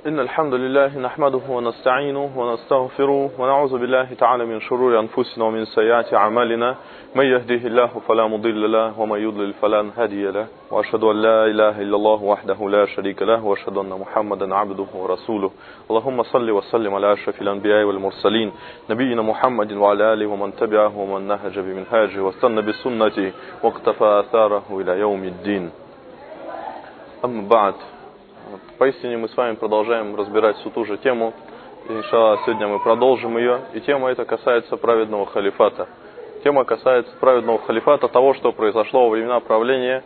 إن الحمد لله نحمده ونستعينه ونستغفره ونعوذ بالله تعالى من شرور أنفسنا ومن سيئات أعمالنا من يهده الله فلا مضل له ومن يضلل فلا هادي له وأشهد أن لا إله إلا الله وحده لا شريك له وأشهد أن محمدا عبده ورسوله اللهم صل وسلم على أشرف الأنبياء والمرسلين نبينا محمد وعلى آله ومن تبعه ومن نهج بمنهاجه واستنى بسنته واقتفى آثاره إلى يوم الدين. أما بعد. Поистине мы с вами продолжаем разбирать всю ту же тему. И, иншаллах, сегодня мы продолжим ее. И тема эта касается праведного халифата. Тема касается праведного халифата, того, что произошло во времена правления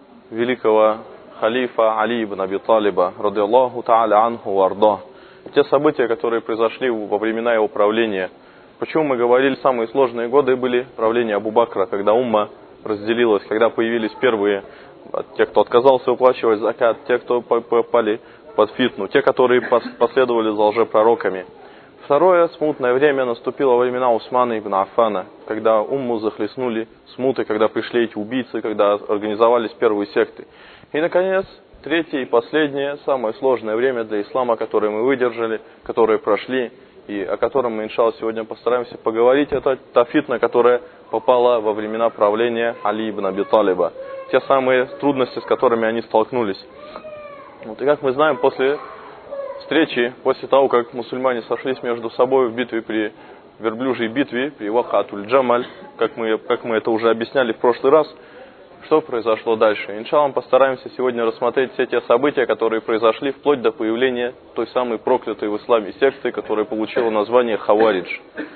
великого халифа Али ибн Аби Талиба, радиаллаху та'аля анху варда. Те события, которые произошли во времена его правления. Почему мы говорили, самые сложные годы были правления Абу Бакра, когда умма разделилась, когда появились первые те, кто отказался уплачивать закат, те, кто попали под фитну, те, которые последовали за лжепророками. Второе смутное время наступило во времена Усмана ибн Аффана, когда умму захлестнули смуты, когда пришли эти убийцы, когда организовались первые секты. И, наконец, третье и последнее, самое сложное время для ислама, которое мы выдержали, которое прошли, и о котором мы, иншаллах, сегодня постараемся поговорить, это та фитна, которая попала во времена правления Али ибн Аби Талиба. Те самые трудности, с которыми они столкнулись. Вот, и как мы знаем, после встречи, после того, как мусульмане сошлись между собой в битве при верблюжьей битве, при Вакатуль Джамаль, как мы это уже объясняли в прошлый раз, что произошло дальше? Иншаллах, постараемся сегодня рассмотреть все те события, которые произошли вплоть до появления той самой проклятой в исламе секты, которая получила название Хаваридж.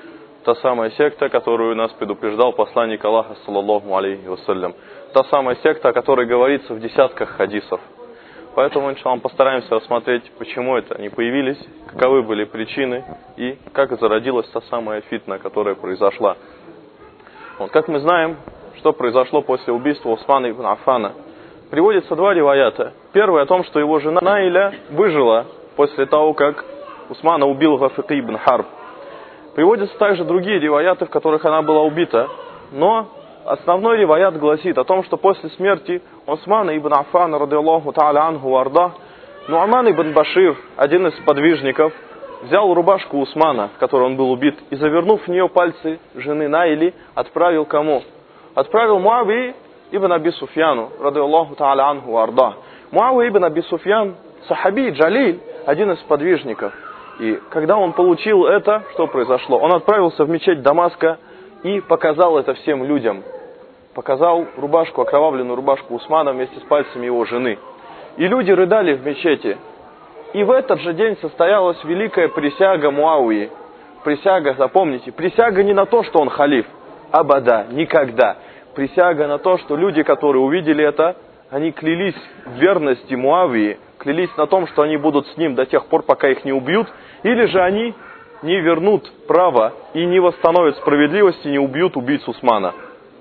Та самая секта, которую нас предупреждал посланник Аллаха, саллаллаху алейхи вассалям. Та самая секта, о которой говорится в десятках хадисов. Поэтому, иншаллах, постараемся рассмотреть, почему это они появились, каковы были причины и как зародилась та самая фитна, которая произошла. Вот, как мы знаем, что произошло после убийства Усмана ибн Аффана. Приводится два риваята. Первый о том, что его жена Наиля выжила после того, как Усмана убил Гафики ибн Харб. Приводятся также другие риваяты, в которых она была убита. Но основной риваят гласит о том, что после смерти Усмана ибн Аффана, радиаллаху та'аля анху варда, Ну'ман ибн Башир, один из подвижников, взял рубашку Усмана, в которой он был убит, и, завернув в нее пальцы жены Наили, отправил кому? Отправил Муави ибн Аби Суфьяну, радиаллаху та'аля анху варда. Муави ибн Аби Суфьян, сахаби, джалиль, один из подвижников. И когда он получил это, что произошло? Он отправился в мечеть Дамаска и показал это всем людям. Показал рубашку, окровавленную рубашку Усмана вместе с пальцами его жены. И люди рыдали в мечети. И в этот же день состоялась великая присяга Муавии. Присяга, запомните, присяга не на то, что он халиф. Абада, никогда. Присяга на то, что люди, которые увидели это, они клялись в верности Муавии, клялись на том, что они будут с ним до тех пор, пока их не убьют, или же они не вернут право и не восстановят справедливость и не убьют убийцу Усмана.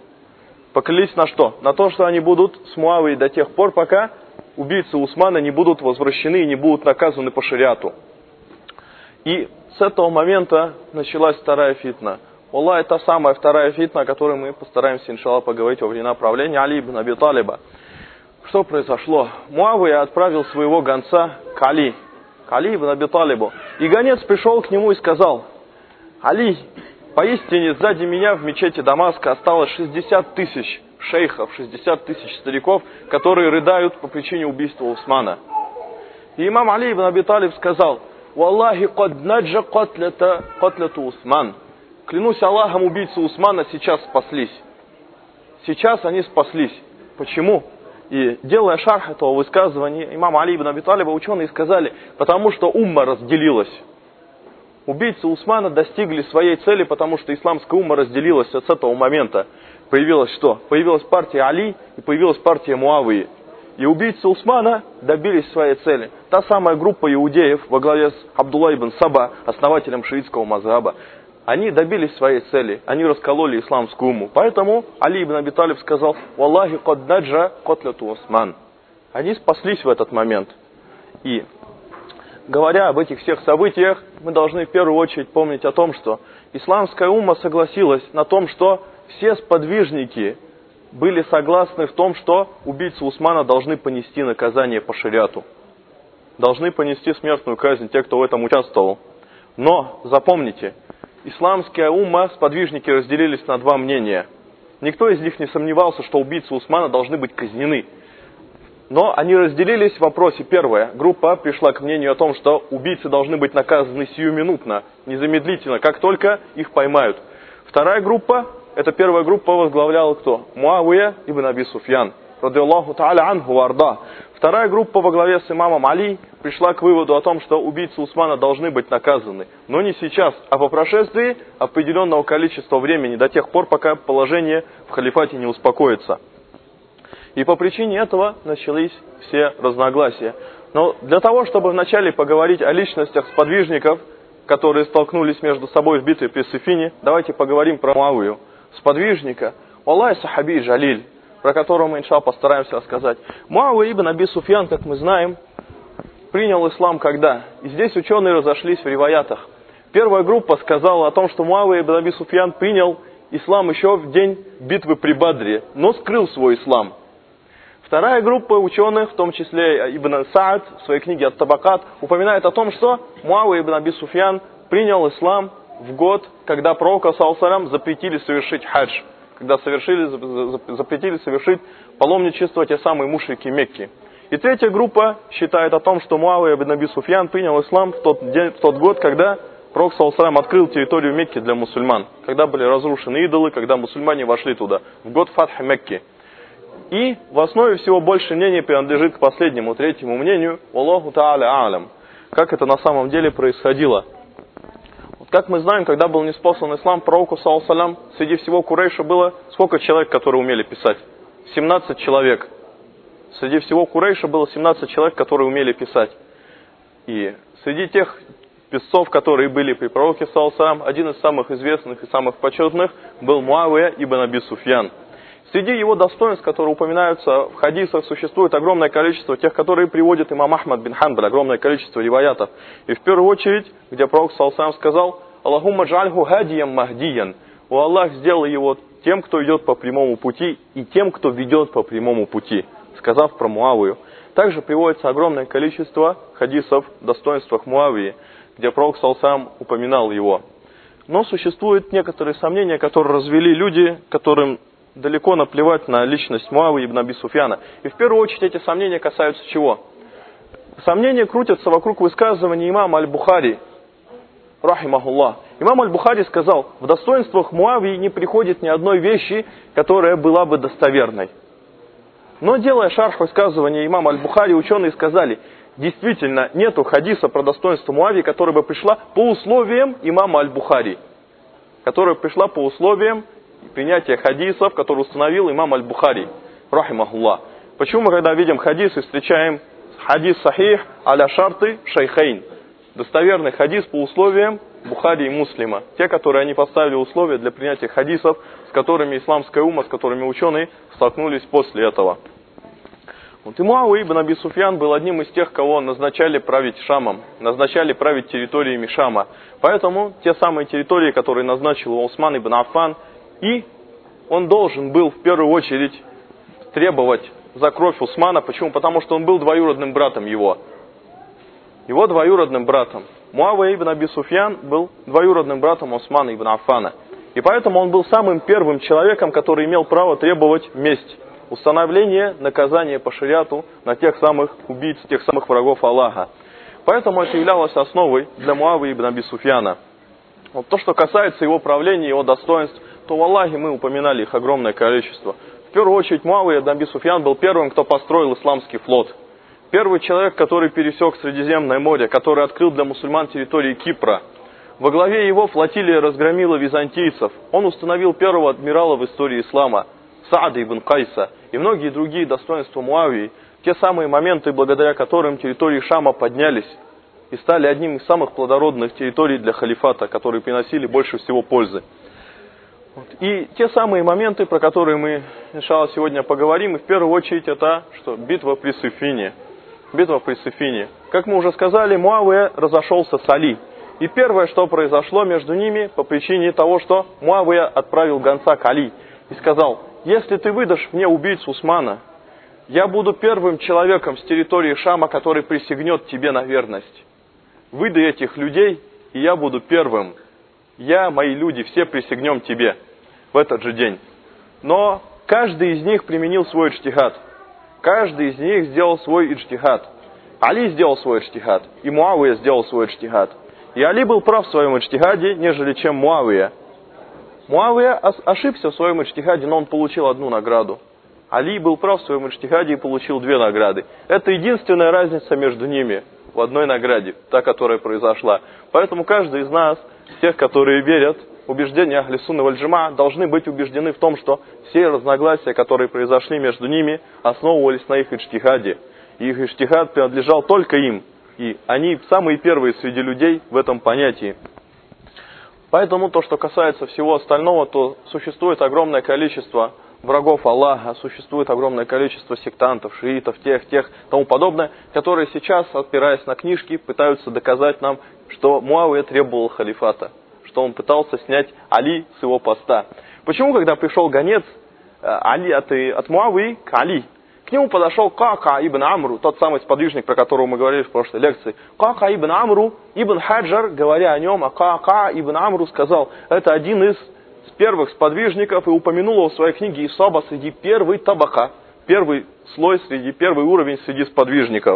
Поклялись на что? На то, что они будут с Муавией до тех пор, пока убийцы Усмана не будут возвращены и не будут наказаны по шариату. И с этого момента началась вторая фитна. Аллах, это самая вторая фитна, о которой мы постараемся, иншаллах, поговорить во времена правления Али ибн Аби Талиба. Что произошло? Муавия отправил своего гонца к Али ибн Аби Талибу. И гонец пришел к нему и сказал: Али, поистине сзади меня в мечети Дамаска осталось 60 тысяч шейхов, 60 тысяч стариков, которые рыдают по причине убийства Усмана. И имам Али ибн Аби Талиб сказал: Валлахи кад наджа котляту Усман. Клянусь Аллахом, убийцы Усмана сейчас спаслись. Сейчас они спаслись. Почему? И делая шарх этого высказывания имама Али ибн Аби Талиба, ученые сказали, потому что умма разделилась. Убийцы Усмана достигли своей цели, потому что исламская умма разделилась с этого момента. Появилось что? Появилась партия Али и появилась партия Муавии. И убийцы Усмана добились своей цели. Та самая группа иудеев во главе с Абдулла ибн Саба, основателем шиитского мазхаба, они добились своей цели, они раскололи исламскую умму. Поэтому Али ибн Аби Талиб сказал: «Валлахи кад наджа котляту Усман». Они спаслись в этот момент. И говоря об этих всех событиях, мы должны в первую очередь помнить о том, что исламская умма согласилась на том, что все сподвижники были согласны в том, что убийцы Усмана должны понести наказание по шариату. должны понести смертную казнь те, кто в этом участвовал. Но, запомните, исламская умма, сподвижники разделились на два мнения. Никто из них не сомневался, что убийцы Усмана должны быть казнены. Но они разделились в вопросе. Первая группа пришла к мнению о том, что убийцы должны быть наказаны сиюминутно, незамедлительно, как только их поймают. Вторая группа, это первая группа возглавляла кто? Муавия ибн Аби Суфьян, радиаллаху та'аля анху варда. Вторая группа во главе с имамом Али пришла к выводу о том, что убийцы Усмана должны быть наказаны. Но не сейчас, а по прошествии определенного количества времени, до тех пор, пока положение в халифате не успокоится. И по причине этого начались все разногласия. Но для того, чтобы вначале поговорить о личностях сподвижников, которые столкнулись между собой в битве при Сифине, давайте поговорим про Муавию, сподвижника, Аллах сахаби Джалиль, про которого мы, иншаллах, постараемся рассказать. Муавия ибн Аби Суфьян, как мы знаем, принял ислам когда? И здесь ученые разошлись в риваятах. Первая группа сказала о том, что Муавия ибн Аби Суфьян принял ислам еще в день битвы при Бадре, но скрыл свой ислам. Вторая группа ученых, в том числе Ибн Саад, в своей книге «Ат-Табакат», упоминает о том, что Муавия ибн Аби Суфьян принял ислам в год, когда пророка ﷺ запретили совершить хадж, когда запретили совершить паломничество те самые мушрики Мекки. И третья группа считает о том, что Муавия ибн Аби Суфьян принял ислам в тот год, когда пророк ﷺ открыл территорию Мекки для мусульман, когда были разрушены идолы, когда мусульмане вошли туда, в год Фатха Мекки. И в основе всего больше мнений принадлежит к последнему, третьему мнению, Аллаху та'аля алям, как это на самом деле происходило. Вот как мы знаем, когда был ниспослан ислам пророку ﷺ, среди всего Курейша было сколько человек, которые умели писать? 17 человек. Среди всего Курейша было 17 человек, которые умели писать. И среди тех писцов, которые были при пророке ﷺ, один из самых известных и самых почетных был Муавия ибн Аби Суфьян. Среди его достоинств, которые упоминаются в хадисах, существует огромное количество тех, которые приводит имам Ахмад бин Ханбаль, огромное количество риваятов. И в первую очередь, где пророк ﷺ сказал: «Аллахумма джальху хадиям махдиян». «О Аллах, сделай его тем, кто идет по прямому пути, и тем, кто ведет по прямому пути», сказав про Муавию. Также приводится огромное количество хадисов в достоинствах Муавии, где пророк ﷺ упоминал его. Но существуют некоторые сомнения, которые развели люди, которым далеко наплевать на личность Муавии ибн Аби Суфьяна. И в первую очередь эти сомнения касаются чего? Сомнения крутятся вокруг высказывания имама Аль-Бухари, рахимахуллах. Имам Аль-Бухари сказал: в достоинствах Муавии не приходит ни одной вещи, которая была бы достоверной. Но, делая шарх высказывания имама Аль-Бухари, ученые сказали: действительно, нету хадиса про достоинство Муавии, которая бы пришла по условиям имама Аль-Бухари, которая пришла по условиям принятия хадисов, которые установил имам Аль-Бухари, рахимахуллах. Почему мы, когда видим хадис и встречаем хадис сахих аля шарты шейхейн, достоверный хадис по условиям Бухари и Муслима, те, которые они поставили условия для принятия хадисов, с которыми исламская умма, с которыми ученые столкнулись после этого. Вот и Муавия ибн Аби Суфьян был одним из тех, кого назначали править Шамом, назначали править территориями Шама. Поэтому те самые территории, которые назначил Усман ибн Аффан, и он должен был в первую очередь требовать за кровь Усмана. Почему? Потому что он был двоюродным братом его. Его двоюродным братом. Муавия ибн Аби Суфьян был двоюродным братом Усмана ибн Аффана. И поэтому он был самым первым человеком, который имел право требовать месть. Установление наказания по шариату на тех самых убийц, тех самых врагов Аллаха. Поэтому это являлось основой для Муавии ибн Аби Суфьяна. Вот то, что касается его правления, его достоинств, то в Аллахе мы упоминали их огромное количество. В первую очередь Муавия ибн Аби Суфьян был первым, кто построил исламский флот. Первый человек, который пересек Средиземное море, который открыл для мусульман территории Кипра. Во главе его флотилия разгромила византийцев. Он установил первого адмирала в истории ислама, Саада ибн Кайса, и многие другие достоинства Муавии, те самые моменты, благодаря которым территории Шама поднялись и стали одним из самых плодородных территорий для халифата, которые приносили больше всего пользы. И те самые моменты, про которые мы, иншаллах, сегодня поговорим, и в первую очередь это что? Битва при Сифине. Битва при Сифине. Как мы уже сказали, Муавия разошелся с Али. И первое, что произошло между ними, по причине того, что Муавия отправил гонца к Али и сказал: если ты выдашь мне убийцу Усмана, я буду первым человеком с территории Шама, который присягнет тебе на верность. Выдай этих людей, и я буду первым. Я, мои люди, все присягнем тебе в этот же день. Но каждый из них применил свой иджтихад. Каждый из них сделал свой иджтихад. Али сделал свой иджтихад, и Муавия сделал свой иджтихад. И Али был прав в своем иджтихаде, нежели чем Муавия. Муавия ошибся в своем иджтихаде, но он получил одну награду. Али был прав в своем иджтихаде и получил 2 награды. Это единственная разница между ними в одной награде, та, которая произошла. Поэтому каждый из нас, тех, которые верят, убеждения Ахли Сунны валь Джамаа, должны быть убеждены в том, что все разногласия, которые произошли между ними, основывались на их иджтихаде. И их иджтихад принадлежал только им. И они самые первые среди людей в этом понятии. Поэтому то, что касается всего остального, то существует огромное количество врагов Аллаха, существует огромное количество сектантов, шиитов, тех, тому подобное, которые сейчас, опираясь на книжки, пытаются доказать нам, что Муавия требовал халифата, что он пытался снять Али с его поста. Почему, когда пришел гонец Али от Муавии к Али, к нему подошел Кака ибн Амру, тот самый сподвижник, про которого мы говорили в прошлой лекции. Кака ибн Амру, ибн Хаджар, говоря о нем, Кака ибн Амру сказал, это один из первых сподвижников, и упомянул его в своей книге Исаба среди первой табака, первый слой, первый уровень среди сподвижников.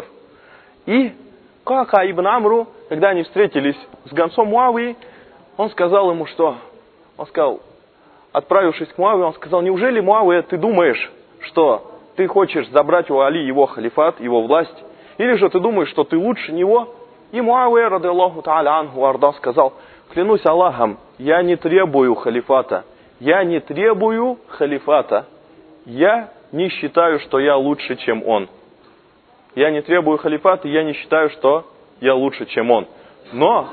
И Кака ибн Амру, когда они встретились с гонцом Муавии, он сказал ему, что? Он сказал, отправившись к Муавии, он сказал, неужели, Муавия, ты думаешь, что ты хочешь забрать у Али его халифат, его власть, или же ты думаешь, что ты лучше него? И Муавия, ради Аллаху та'аля анху арда, сказал, клянусь Аллахом, я не требую халифата. Я не требую халифата. Я не считаю, что я лучше, чем он. Я не требую халифата, я не считаю, что я лучше, чем он. Но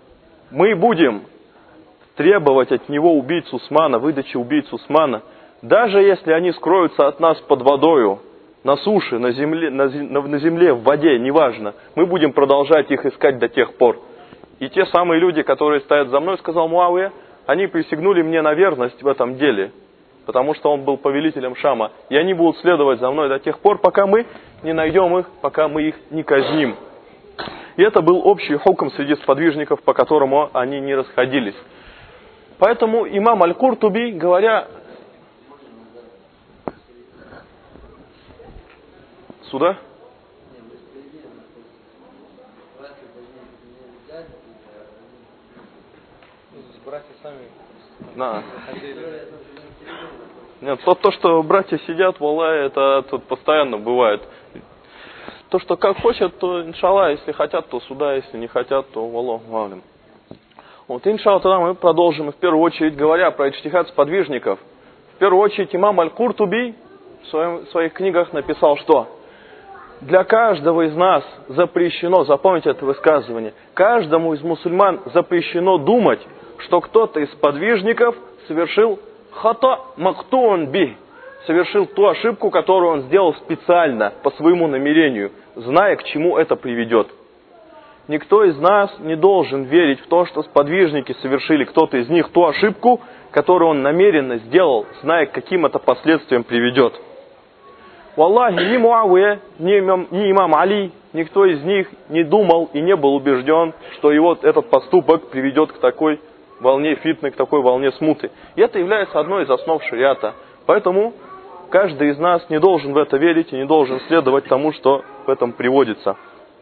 мы будем требовать от него убийц Усмана, выдачи убийц Усмана, даже если они скроются от нас под водою, на суше, на земле, в воде, неважно. Мы будем продолжать их искать до тех пор. И те самые люди, которые стоят за мной, сказал Муавия, они присягнули мне на верность в этом деле, потому что он был повелителем Шама. И они будут следовать за мной до тех пор, пока мы не найдем их, пока мы их не казним. И это был общий хукм среди сподвижников, по которому они не расходились. Поэтому имам Аль-Куртуби, говоря... Сюда? Братья сами. Да. Нет, то, что братья сидят, валлай, это тут постоянно бывает. То, что как хотят, то иншалла, если хотят, то сюда, если не хотят, то валлаху алям. Вот, иншалла, тогда мы продолжим. И в первую очередь, говоря про иджтихад сподвижников, в первую очередь имам Аль-Куртуби в своих книгах написал, что для каждого из нас запрещено, запомните это высказывание, каждому из мусульман запрещено думать, что кто-то из подвижников совершил хата мактун би, совершил ту ошибку, которую он сделал специально, по своему намерению, зная, к чему это приведет. Никто из нас не должен верить в то, что сподвижники совершили, кто-то из них, ту ошибку, которую он намеренно сделал, зная, к каким это последствиям приведет. Валлахи, ни Муавия, ни имам Али, никто из них не думал и не был убежден, что его этот поступок приведет к такой волне фитны, к такой волне смуты. И это является одной из основ шариата. Поэтому каждый из нас не должен в это верить и не должен следовать тому, что в этом приводится.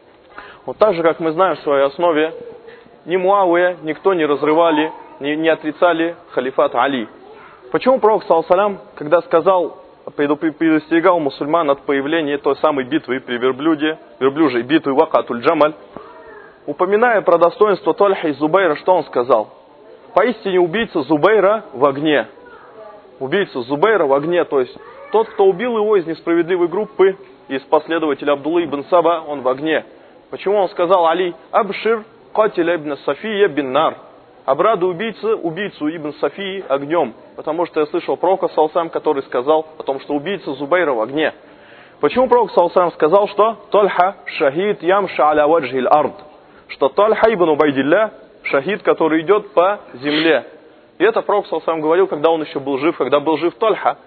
Вот так же, как мы знаем в своей основе, ни Муавия, никто не разрывали, не отрицали халифат Али. Почему пророк, саллаллаху, когда сказал, предостерегал мусульман от появления той самой битвы при верблюжьей битвы Вакатуль Джамаль, упоминая про достоинство Тольха и Зубайра, что он сказал? Поистине убийца Зубайра в огне. Убийца Зубайра в огне, то есть тот, кто убил его из несправедливой группы, из последователей Абдуллы ибн Саба, он в огне. Почему он сказал Али, Абшир Катиля ибн София бин Нар, обрадуй убийцу ибн Софии огнем, потому что я слышал пророка саллаллаху, который сказал о том, что убийца Зубайра в огне. Почему пророк саллаллаху сказал, что Тольха шахид ямша аля ваджхиль ард, что Тольха ибн Убайдилля шахид, который идет по земле. И это пророк саллаллаху говорил, когда он еще был жив, когда был жив Тольха.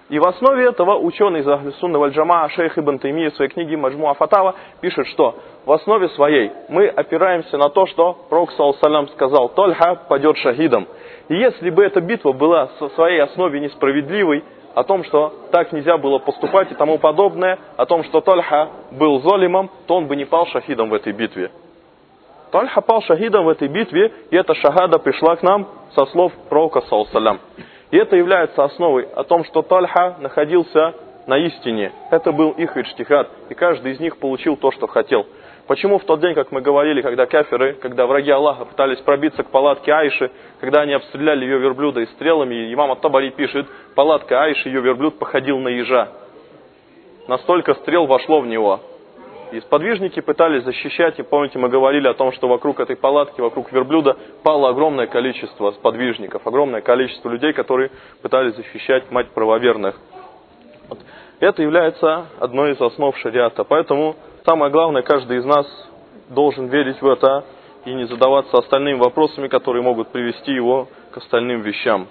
И в основе этого ученый из Ахлю Сунна валь Джамаа шейх Ибн Таймия в своей книге Маджмуа Фатава пишет, что в основе своей мы опираемся на то, что Пророк ﷺ сказал: «Тольха падет шахидом». И если бы эта битва была со своей основе несправедливой, о том, что так нельзя было поступать и тому подобное, о том, что Тольха был золимом, то он бы не пал шахидом в этой битве. Тольха пал шахидом в этой битве, и эта шахада пришла к нам со слов Пророка ﷺ. И это является основой о том, что Тольха находился на истине. Это был их иджтихад, и каждый из них получил то, что хотел. Почему в тот день, как мы говорили, когда кафиры, когда враги Аллаха пытались пробиться к палатке Аиши, когда они обстреляли ее верблюда и стрелами, и имам Ат-Табари пишет, палатка Аиши, ее верблюд походил на ежа. Настолько стрел вошло в него. И сподвижники пытались защищать, и помните, мы говорили о том, что вокруг этой палатки, вокруг верблюда пало огромное количество сподвижников, огромное количество людей, которые пытались защищать мать правоверных. Вот. Это является одной из основ шариата. Поэтому самое главное, каждый из нас должен верить в это и не задаваться остальными вопросами, которые могут привести его к остальным вещам.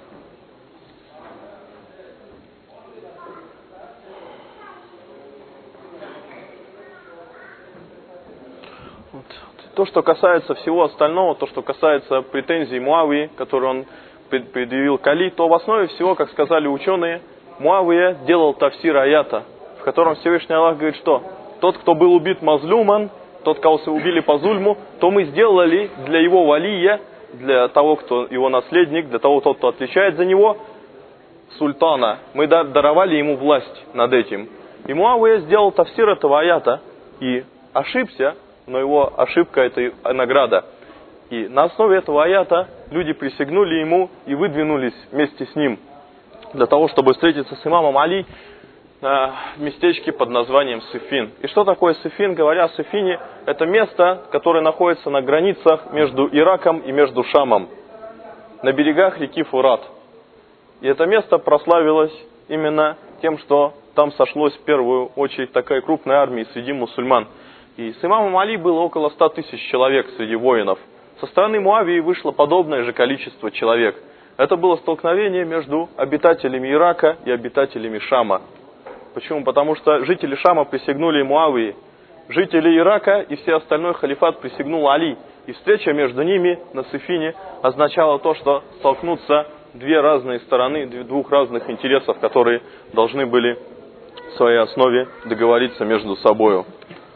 То, что касается всего остального, то, что касается претензий Муавии, которые он предъявил к Али, то в основе всего, как сказали ученые, Муавия делал тафсир аята, в котором Всевышний Аллах говорит, что тот, кто был убит мазлюман, тот, кого убили по зульму, то мы сделали для его валия, для того, кто его наследник, для того, кто отвечает за него, султана. Мы даровали ему власть над этим. И Муавия сделал тафсир этого аята и ошибся, но его ошибка – это награда. И на основе этого аята люди присягнули ему и выдвинулись вместе с ним для того, чтобы встретиться с имамом Али в местечке под названием Сифин. И что такое Сифин? Говоря о Сифине, это место, которое находится на границах между Ираком и между Шамом, на берегах реки Фурат. И это место прославилось именно тем, что там сошлось в первую очередь такая крупная армия среди мусульман. И с имамом Али было около 100 тысяч человек среди воинов. Со стороны Муавии вышло подобное же количество человек. Это было столкновение между обитателями Ирака и обитателями Шама. Почему? Потому что жители Шама присягнули Муавии, жители Ирака и все остальной халифат присягнул Али. И встреча между ними на Сифине означала то, что столкнутся две разные стороны, двух разных интересов, которые должны были в своей основе договориться между собой.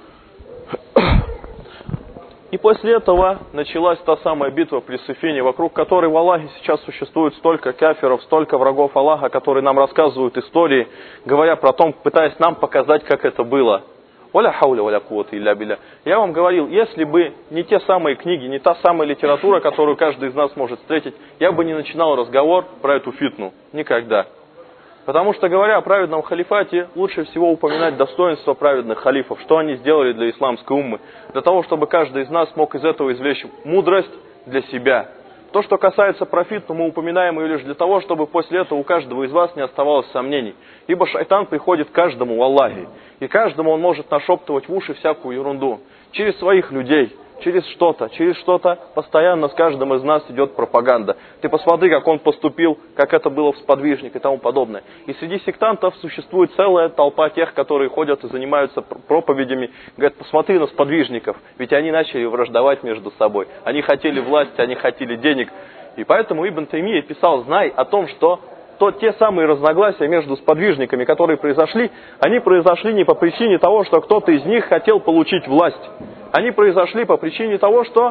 И после этого началась та самая битва при Сифине, вокруг которой в Аллахе сейчас существует столько кафиров, столько врагов Аллаха, которые нам рассказывают истории, говоря про то, пытаясь нам показать, как это было. Оля хауля валя куввата илля билля. Я вам говорил, если бы не те самые книги, не та самая литература, которую каждый из нас может встретить, я бы не начинал разговор про эту фитну. Никогда. Потому что, говоря о праведном халифате, лучше всего упоминать достоинства праведных халифов, что они сделали для исламской уммы, для того, чтобы каждый из нас мог из этого извлечь мудрость для себя. То, что касается про фитну, мы упоминаем ее лишь для того, чтобы после этого у каждого из вас не оставалось сомнений. Ибо шайтан приходит каждому в Аллахе, и каждому он может нашептывать в уши всякую ерунду. Через своих людей, через что-то постоянно с каждым из нас идет пропаганда. Ты посмотри, как он поступил, как это было в сподвижник и тому подобное. И среди сектантов существует целая толпа тех, которые ходят и занимаются проповедями. Говорят, посмотри на сподвижников, ведь они начали враждовать между собой. Они хотели власти, они хотели денег. И поэтому Ибн Таймия писал, знай о том, что те самые разногласия между сподвижниками, которые произошли, они произошли не по причине того, что кто-то из них хотел получить власть. Они произошли по причине того, что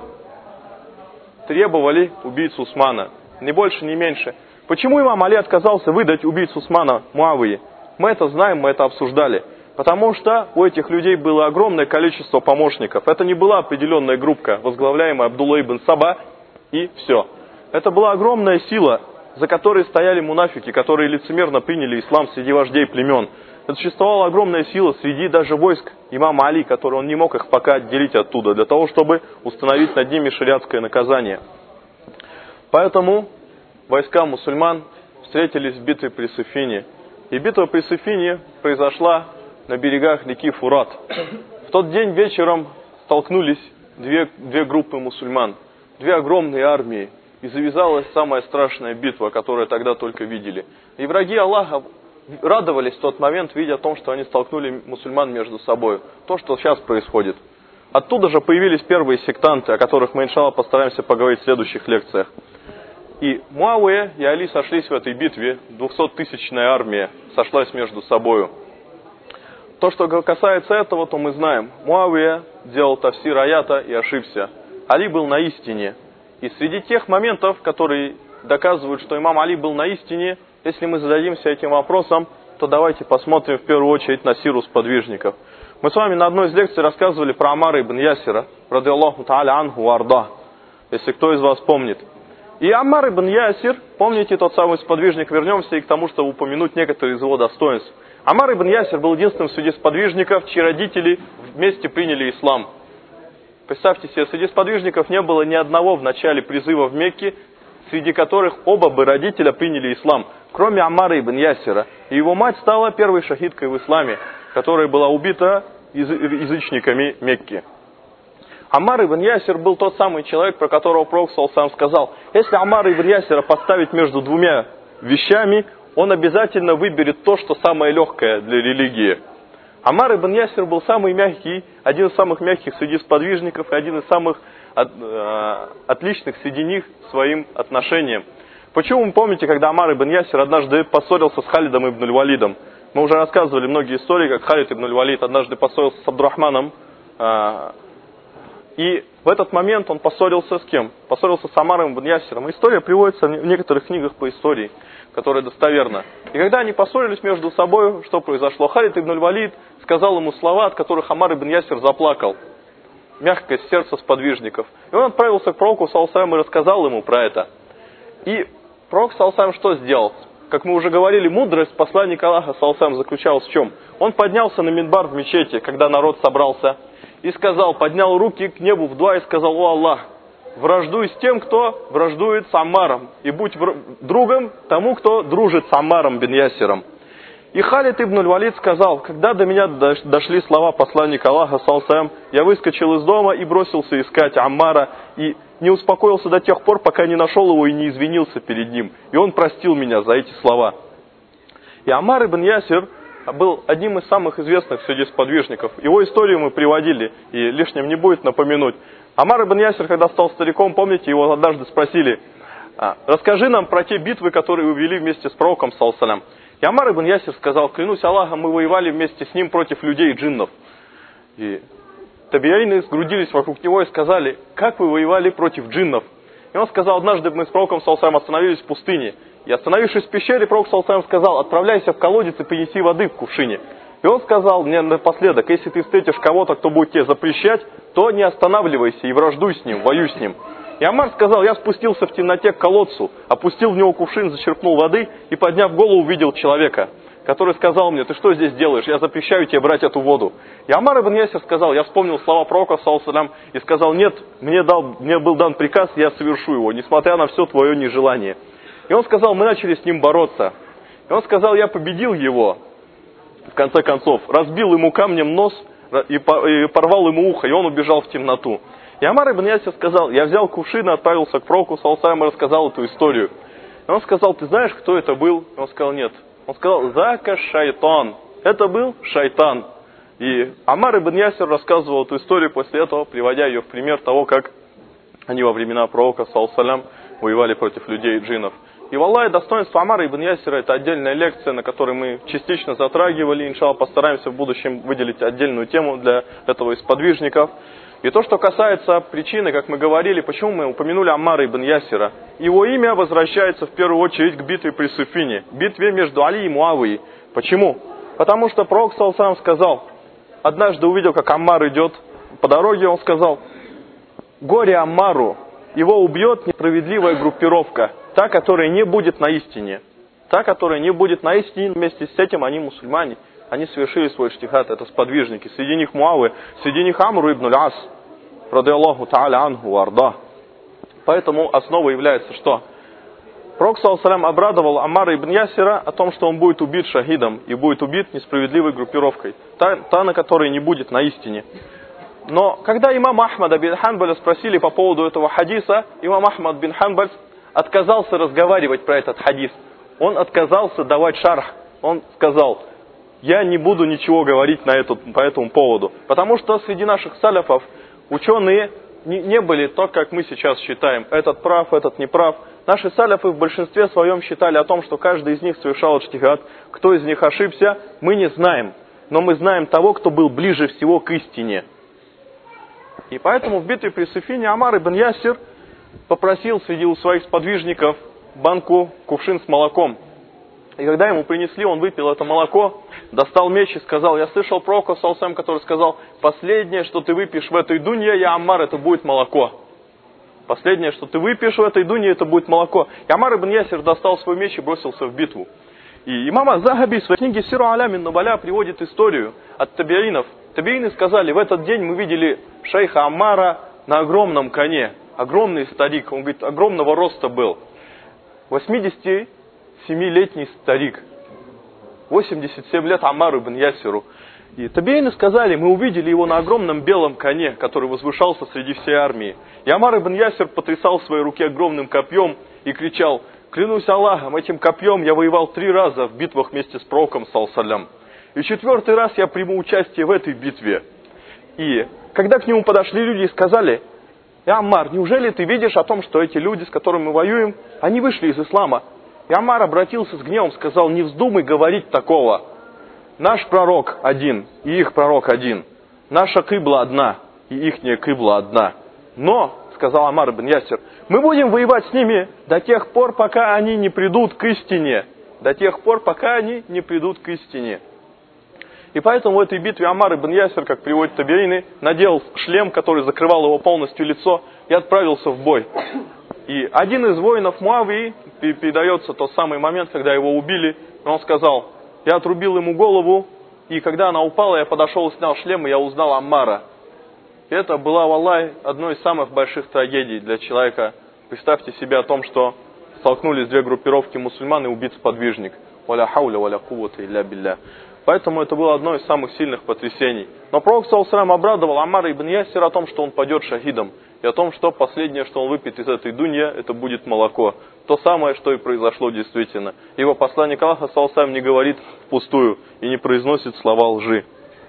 требовали убийцу Усмана. Ни больше, ни меньше. Почему имам Али отказался выдать убийцу Усмана Муавии? Мы это знаем, мы это обсуждали. Потому что у этих людей было огромное количество помощников. Это не была определенная группа, возглавляемая Абдулла ибн Саба, и все. Это была огромная сила, за которой стояли мунафики, которые лицемерно приняли ислам среди вождей племен. Существовала огромная сила среди даже войск имама Али, которые он не мог их пока отделить оттуда, для того, чтобы установить над ними шариатское наказание. Поэтому войска мусульман встретились в битве при Сифине. И битва при Сифине произошла на берегах реки Фурат. В тот день вечером столкнулись две группы мусульман, две огромные армии. И завязалась самая страшная битва, которую тогда только видели. И враги Аллаха радовались в тот момент, видя о том, что они столкнули мусульман между собой. То, что сейчас происходит. Оттуда же появились первые сектанты, о которых мы, иншаллах, постараемся поговорить в следующих лекциях. И Муавия и Али сошлись в этой битве, 200-тысячная армия сошлась между собою. То, что касается этого, то мы знаем. Муавия делал тафсир аята и ошибся. Али был на истине. И среди тех моментов, которые доказывают, что имам Али был на истине, если мы зададимся этим вопросом, то давайте посмотрим в первую очередь на сиру сподвижников. Мы с вами на одной из лекций рассказывали про Аммара ибн Ясира, ради Аллаху та'аля анху арда, если кто из вас помнит. И Аммар ибн Ясир, помните тот самый сподвижник, вернемся и к тому, чтобы упомянуть некоторые из его достоинств. Аммар ибн Ясир был единственным среди сподвижников, чьи родители вместе приняли ислам. Представьте себе, среди сподвижников не было ни одного в начале призыва в Мекке, среди которых оба бы родителя приняли ислам, кроме Аммара ибн Ясира. И его мать стала первой шахидкой в исламе, которая была убита язычниками Мекки. Аммар ибн Ясир был тот самый человек, про которого Пророк сам сказал: если Аммара ибн Ясира поставить между двумя вещами, он обязательно выберет то, что самое легкое для религии. Аммар ибн Ясир был самый мягкий, один из самых мягких среди сподвижников и один из самых отличных среди них своим отношением. Почему вы помните, когда Аммар ибн Ясир однажды поссорился с Халидом ибн аль-Валидом? Мы уже рассказывали многие истории, как Халид ибн аль-Валид однажды поссорился с Абдурахманом. И в этот момент он поссорился с кем? Поссорился с Аммаром ибн Ясиром. История приводится в некоторых книгах по истории, которая достоверна. И когда они поссорились между собой, что произошло? Халид ибн аль-Валид сказал ему слова, от которых Аммар ибн Ясир заплакал. Мягкость сердца сподвижников. И он отправился к пророку ﷺ и рассказал ему про это. И пророк ﷺ что сделал? Как мы уже говорили, мудрость посланника Аллаха ﷺ заключалась в чем? Он поднялся на минбар в мечети, когда народ собрался, и сказал, поднял руки к небу в дуа и сказал: «О Аллах, враждуй с тем, кто враждует с Аммаром, и будь другом тому, кто дружит с Аммаром бин Ясиром». И Халид ибн аль-Валид сказал: когда до меня дошли слова посланника Аллаха, саллаллаху, я выскочил из дома и бросился искать Аммара, и не успокоился до тех пор, пока не нашел его и не извинился перед ним. И он простил меня за эти слова. И Аммар ибн Ясир был одним из самых известных среди сподвижников. Его историю мы приводили, и лишним не будет напомянуть. Аммар ибн Ясир, когда стал стариком, помните, его однажды спросили: расскажи нам про те битвы, которые вы вели вместе с пророком, саллаллаху. И Аммар ибн Ясир сказал: клянусь Аллахом, мы воевали вместе с ним против людей и джиннов. И табиины сгрудились вокруг него и сказали: как вы воевали против джиннов? И он сказал: однажды мы с пророком саллаллаху остановились в пустыне. И остановившись в пещере, пророк саллаллаху сказал: отправляйся в колодец и принеси воды в кувшине. И он сказал мне напоследок: если ты встретишь кого-то, кто будет тебе запрещать, то не останавливайся и враждуй с ним, воюй с ним. И Аммар сказал: я спустился в темноте к колодцу, опустил в него кувшин, зачерпнул воды и, подняв голову, увидел человека, который сказал мне: ты что здесь делаешь? Я запрещаю тебе брать эту воду. И Аммар ибн Ясир сказал: я вспомнил слова пророка, саллаллаху, и сказал: нет, мне был дан приказ, я совершу его, несмотря на все твое нежелание. И он сказал: мы начали с ним бороться. И он сказал: я победил его, в конце концов, разбил ему камнем нос и порвал ему ухо, и он убежал в темноту. И Аммар ибн Ясир сказал: я взял кувшин и отправился к пророку, саллаллаху, и рассказал эту историю. И он сказал: ты знаешь, кто это был? И он сказал: нет. Он сказал: зака шайтан. Это был шайтан. И Аммар ибн Ясир рассказывал эту историю после этого, приводя ее в пример того, как они во времена пророка, саллаллаху, воевали против людей и джиннов. И валлахи, достоинство Аммара ибн Ясира — это отдельная лекция, на которой мы частично затрагивали. Иншаллах, постараемся в будущем выделить отдельную тему для этого из сподвижников. И то, что касается причины, как мы говорили, почему мы упомянули Аммара ибн Ясира. Его имя возвращается в первую очередь к битве при Суфине, битве между Али и Муавией. Почему? Потому что пророк саллаллаху сказал, однажды увидел, как Аммар идет по дороге, он сказал: горе Аммару, его убьет несправедливая группировка, та, которая не будет на истине. Та, которая не будет на истине, вместе с этим они мусульмане. Они совершили свой иджтихад, это сподвижники. Среди них Муавия, среди них Амр ибн аль-Ас, ради Аллаху та'аля анху арда. Поэтому основой является что? Пророк саллаллаху обрадовал Аммара ибн Ясира о том, что он будет убит шахидом и будет убит несправедливой группировкой, та, на которой не будет на истине. Но когда имам Ахмада бин Ханбаля спросили по поводу этого хадиса, имам Ахмад бин Ханбаль отказался разговаривать про этот хадис. Он отказался давать шарх он сказал: я не буду ничего говорить по этому поводу. Потому что среди наших саляфов ученые не были так, как мы сейчас считаем. Этот прав, этот не прав. Наши саляфы в большинстве своем считали о том, что каждый из них совершал иджтихад. Кто из них ошибся, мы не знаем. Но мы знаем того, кто был ближе всего к истине. И поэтому в битве при Сиффине Амар ибн Ясир попросил среди своих сподвижников кувшин с молоком. И когда ему принесли, он выпил это молоко, достал меч и сказал: я слышал пророка, который сказал: последнее, что ты выпьешь в этой дунье, я Аммар, это будет молоко. Последнее, что ты выпьешь в этой дунье, это будет молоко. И Амар ибн Ясир достал свой меч и бросился в битву. И имам Az-Захаби в своей книге Сиру Алямин Нубаля приводит историю от табиинов. Табиины сказали: в этот день мы видели шейха Аммара на огромном коне. Огромный старик, он говорит, огромного роста был. 87-летний старик. 87 лет Аммару ибн Ясиру. И табиины сказали: мы увидели его на огромном белом коне, который возвышался среди всей армии. И Амар ибн Ясир потрясал в своей руке огромным копьем и кричал: клянусь Аллахом, этим копьем я воевал 3 раза в битвах вместе с пророком, саллаллаху. И 4-й раз я приму участие в этой битве. И когда к нему подошли люди и сказали: Аммар, неужели ты видишь о том, что эти люди, с которыми мы воюем, они вышли из ислама? И Аммар обратился с гневом, сказал: не вздумай говорить такого. Наш пророк один, и их пророк один. Наша кыбла одна, и ихняя кыбла одна. Но, сказал Амар ибн Ясир, мы будем воевать с ними до тех пор, пока они не придут к истине. До тех пор, пока они не придут к истине. И поэтому в этой битве Амар ибн Ясир, как приводят табиины, надел шлем, который закрывал его полностью лицо, и отправился в бой. И один из воинов Муавии, передается тот самый момент, когда его убили, он сказал: я отрубил ему голову, и когда она упала, я подошел и снял шлем, и я узнал Аммара. И это была, валлай, одной из самых больших трагедий для человека. Представьте себе о том, что столкнулись 2 группировки мусульман и убит сподвижник. Валя хауля, валя куввата илля билля. Поэтому это было одно из самых сильных потрясений. Но пророк, саллаллаху, обрадовал Аммара ибн Ясира о том, что он падет шахидом. И о том, что последнее, что он выпьет из этой дунья, это будет молоко. То самое, что и произошло действительно. Его посланник Аллаха, саллаллаху, не говорит впустую и не произносит слова лжи.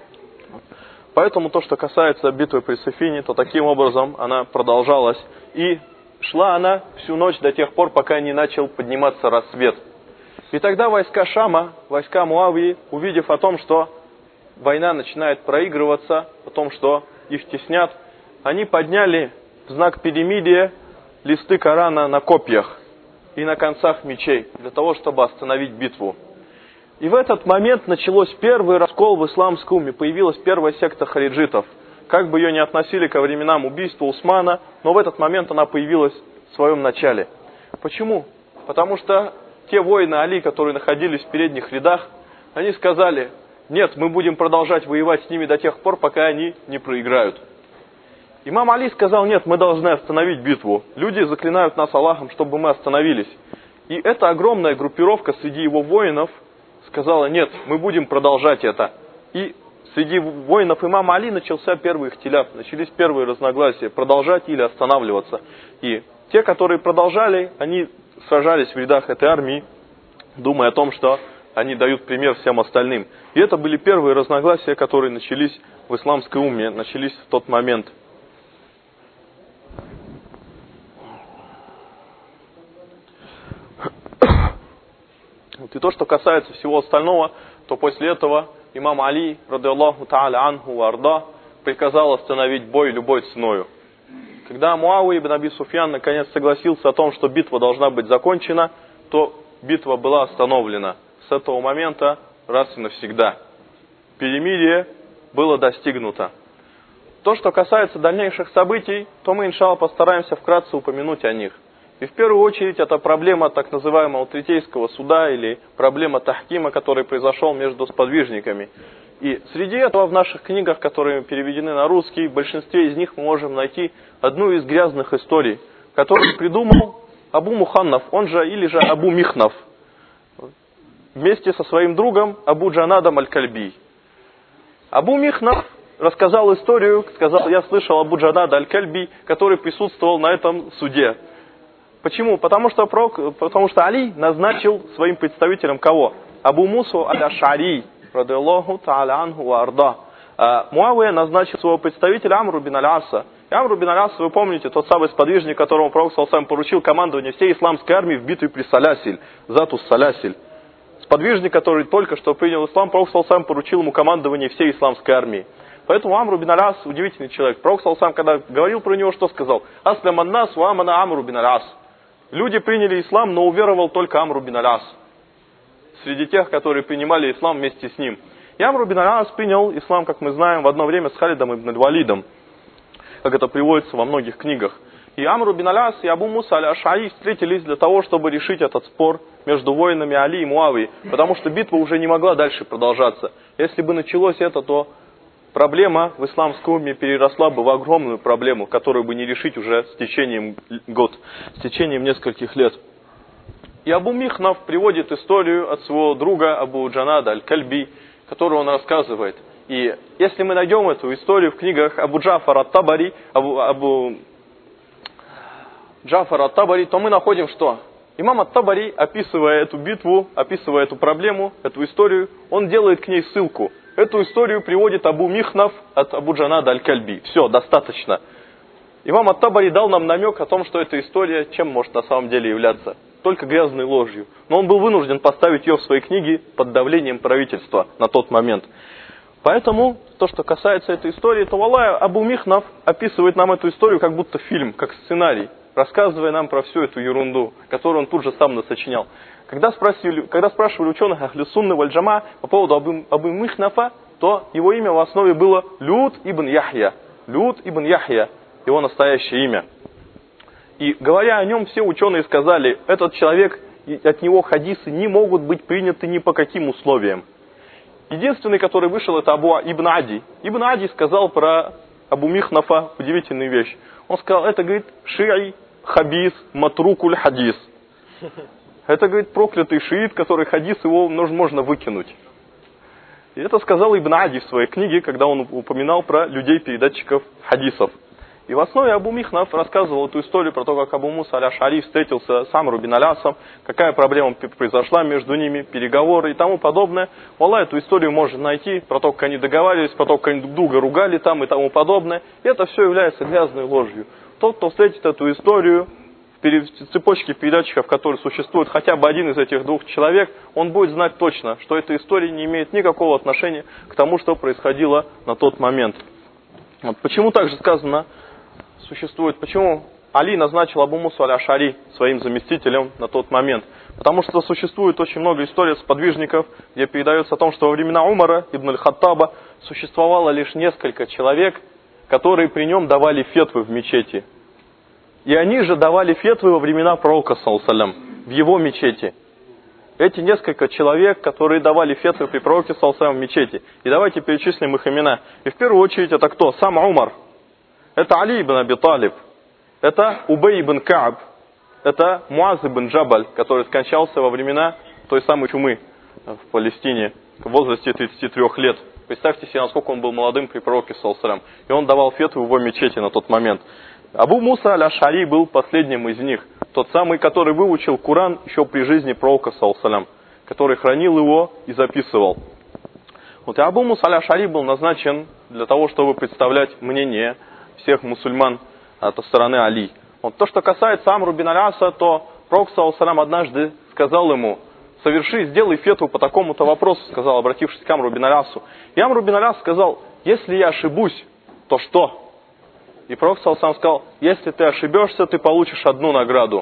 Поэтому то, что касается битвы при Сиффине, то таким образом она продолжалась. И шла она всю ночь до тех пор, пока не начал подниматься рассвет. И тогда войска Шама, войска Муавии, увидев о том, что война начинает проигрываться, о том, что их теснят, они подняли в знак перемирия листы Корана на копьях и на концах мечей, для того, чтобы остановить битву. И в этот момент началось первый раскол в исламской умме, появилась первая секта хариджитов. Как бы ее ни относили ко временам убийства Усмана, но в этот момент она появилась в своем начале. Почему? Потому что те воины Али, которые находились в передних рядах, они сказали: нет, мы будем продолжать воевать с ними до тех пор, пока они не проиграют. Имам Али сказал: нет, мы должны остановить битву. Люди заклинают нас Аллахом, чтобы мы остановились. И эта огромная группировка среди его воинов сказала: нет, мы будем продолжать это. И среди воинов имама Али начался первый ихтиляф, начались первые разногласия, продолжать или останавливаться. И те, которые продолжали, они сражались в рядах этой армии, думая о том, что они дают пример всем остальным. И это были первые разногласия, которые начались в исламской умме, начались в тот момент. И то, что касается всего остального, то после этого имам Али, радиаллаху та'аля анху арда, приказал остановить бой любой ценою. Когда Муавия ибн Аби Суфьян наконец согласился о том, что битва должна быть закончена, то битва была остановлена. С этого момента раз и навсегда перемирие было достигнуто. То, что касается дальнейших событий, то мы, иншаллах, постараемся вкратце упомянуть о них. И в первую очередь это проблема так называемого Третейского суда или проблема тахкима, который произошел между сподвижниками. И среди этого в наших книгах, которые переведены на русский, в большинстве из них мы можем найти одну из грязных историй, которую придумал Абу Муханнав, он же или же Абу Михнав, вместе со своим другом Абу Джанадом Аль-Кальби. Абу Михнав рассказал историю, сказал: я слышал Абу Джанада Аль-Кальби, который присутствовал на этом суде. Почему? Потому что Али назначил своим представителем кого? Абу Мусу аль-Аш'ари, радиаллаху та'аля анху ва арда, Муавия назначил своего представителя Амру бин аль-Аса. И Амру бин аль-Ас, вы помните, тот самый сподвижник, которому пророк саллаллаху поручил командование всей исламской армии в битве при Салясиль, Затус Салясиль. Сподвижник, который только что принял ислам, пророк саллаллаху поручил ему командование всей исламской армии. Поэтому Амру бин аль-Ас удивительный человек. Пророк саллаллаху, когда говорил про него, что сказал? Аслям ан-нас ва амана Амру бин аль-Ас. Люди приняли ислам, но уверовал только Амру бин аль-Ас. Среди тех, которые принимали ислам вместе с ним. И Амру бин аль-Ас принял ислам, как мы знаем, в одно время с Халидом ибн аль-Валидом, как это приводится во многих книгах. И Амру бин аль-Ас и Абу Муса аль-Аш'ари встретились для того, чтобы решить этот спор между воинами Али и Муавии, потому что битва уже не могла дальше продолжаться. Если бы началось это, то проблема в исламской умме переросла бы в огромную проблему, которую бы не решить уже с течением с течением нескольких лет. И Абу Михнаф приводит историю от своего друга Абу Джанада аль-Кальби, которую он рассказывает. И если мы найдем эту историю в книгах Абу Джафар ат-Табари, Абу Джафар ат-Табари, то мы находим, что имам ат-Табари, описывая эту битву, описывая эту проблему, эту историю, он делает к ней ссылку. Эту историю приводит Абу Михнаф от Абу Джанада аль-Кальби. Все, достаточно. Имам ат-Табари дал нам намек о том, что эта история чем может на самом деле являться? Только грязной ложью. Но он был вынужден поставить ее в свои книги под давлением правительства на тот момент. Поэтому, то, что касается этой истории, то валлахи Абу Михнаф описывает нам эту историю как будто фильм, как сценарий, рассказывая нам про всю эту ерунду, которую он тут же сам насочинял. Когда спрашивали ученых Ахлю Сунны валь Джама по поводу Абу Михнафа, то его имя в основе было Люд ибн Яхья. Люд ибн Яхья, его настоящее имя. И говоря о нем, все ученые сказали, этот человек, от него хадисы не могут быть приняты ни по каким условиям. Единственный, который вышел, это Абу ибн Ади. Ибн Ади сказал про Абу Михнафа удивительную вещь. Он сказал, это, говорит, ши'и, хабис, матрукуль хадис. Это, говорит, проклятый шиит, который хадис, его можно выкинуть. И это сказал Ибн Ади в своей книге, когда он упоминал про людей-передатчиков хадисов. И в основе Абу Михнаф рассказывал эту историю про то, как Абу Муса аль-Аш'ари встретился с Амру бин аль-Асом, какая проблема произошла между ними, переговоры и тому подобное. Валлахи, эту историю можно найти, про то, как они договаривались, про то, как они друг друга ругали там и тому подобное. И это все является грязной ложью. Тот, кто встретит эту историю в цепочке передатчиков, которые существуют, хотя бы один из этих двух человек, он будет знать точно, что эта история не имеет никакого отношения к тому, что происходило на тот момент. Вот почему также сказано, почему Али назначил Абу Мусу аль-Аш'ари своим заместителем на тот момент? Потому что существует очень много историй сподвижников, где передается о том, что во времена Умара ибн аль-Хаттаба существовало лишь несколько человек, которые при нем давали фетвы в мечети. И они же давали фетвы во времена пророка, саллаллаху алейхи ва саллям, в его мечети. Эти несколько человек, которые давали фетвы при пророке, саллаллаху алейхи ва саллям, в мечети. И давайте перечислим их имена. И в первую очередь это кто? Сам Умар. Это Али ибн Аби Талиб. Это Убей ибн Кааб. Это Муаз ибн Джабаль, который скончался во времена той самой чумы в Палестине в возрасте 33 лет. Представьте себе, насколько он был молодым при пророке, саллаллаху алейхи ва саллям. И он давал фетву в его мечети на тот момент. Абу Муса аль-Аш'ари был последним из них. Тот самый, который выучил Коран еще при жизни пророка, саллаллаху алейхи ва саллям, который хранил его и записывал. Вот и Абу Муса аль-Аш'ари был назначен для того, чтобы представлять мнение всех мусульман от стороны Али. Вот то, что касается Амру бин аль-Аса, то пророк, саллаллаху алейхи ва саллям, однажды сказал ему, сделай фетву по такому-то вопросу, сказал, обратившись к Амру бин аль-Асу. И Амру бин аль-Ас сказал, если я ошибусь, то что? И пророк, саллаллаху алейхи ва саллям, сказал, если ты ошибешься, ты получишь одну награду.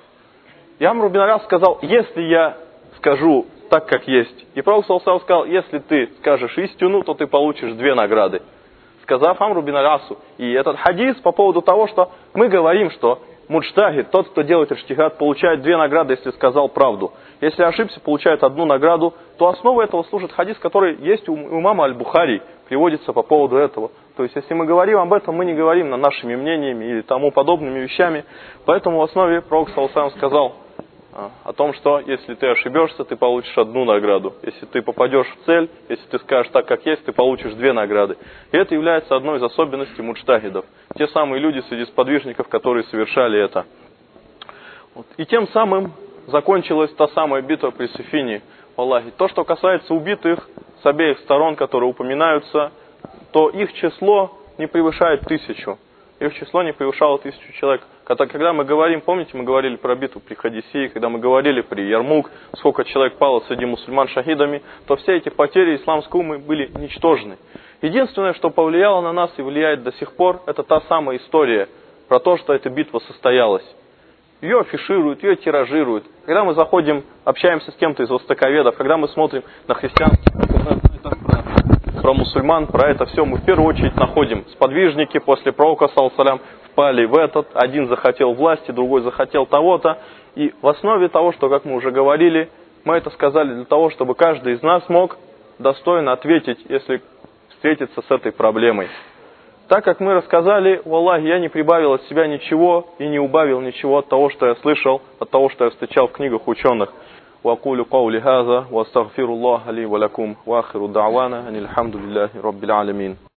И Амру бин аль-Ас сказал, если я скажу так, как есть. И пророк, саллаллаху алейхи ва саллям, сказал, если ты скажешь истину, то ты получишь 2 награды. Сказав Амру бин аль-Асу. И этот хадис по поводу того, что мы говорим, что муджтахид, тот, кто делает иджтихад, получает 2 награды, если сказал правду. Если ошибся, получает 1 награду, то основой этого служит хадис, который есть у имама аль-Бухари, приводится по поводу этого. То есть, если мы говорим об этом, мы не говорим нашими мнениями или тому подобными вещами. Поэтому в основе пророк, саллаллаху алейхи ва саллям, сказал о том, что если ты ошибешься, ты получишь 1 награду. Если ты попадешь в цель, если ты скажешь так, как есть, ты получишь 2 награды. И это является одной из особенностей муджтахидов. Те самые люди среди сподвижников, которые совершали это. Вот. И тем самым закончилась та самая битва при Сифине. Аллахи. То, что касается убитых с обеих сторон, которые упоминаются, то их число не превышает 1000. Их число не превышало 1000 человек. Когда мы говорим, помните, мы говорили про битву при Хадисии, когда мы говорили при Ярмук, сколько человек пало среди мусульман шахидами, то все эти потери исламской уммы были ничтожны. Единственное, что повлияло на нас и влияет до сих пор, это та самая история про то, что эта битва состоялась. Ее афишируют, ее тиражируют. Когда мы заходим, общаемся с кем-то из востоковедов, когда мы смотрим на христианских про мусульман, про это все, мы в первую очередь находим сподвижники после пророка, саллаллаху впали в этот, один захотел власти, другой захотел того-то. И в основе того, что, как мы уже говорили, мы это сказали для того, чтобы каждый из нас мог достойно ответить, если встретиться с этой проблемой. Так как мы рассказали, валлахи, я не прибавил от себя ничего и не убавил ничего от того, что я слышал, от того, что я встречал в книгах ученых. وأقول قولي هذا وأستغفر الله لي ولكم وآخر دعوانا أن الحمد لله رب العالمين.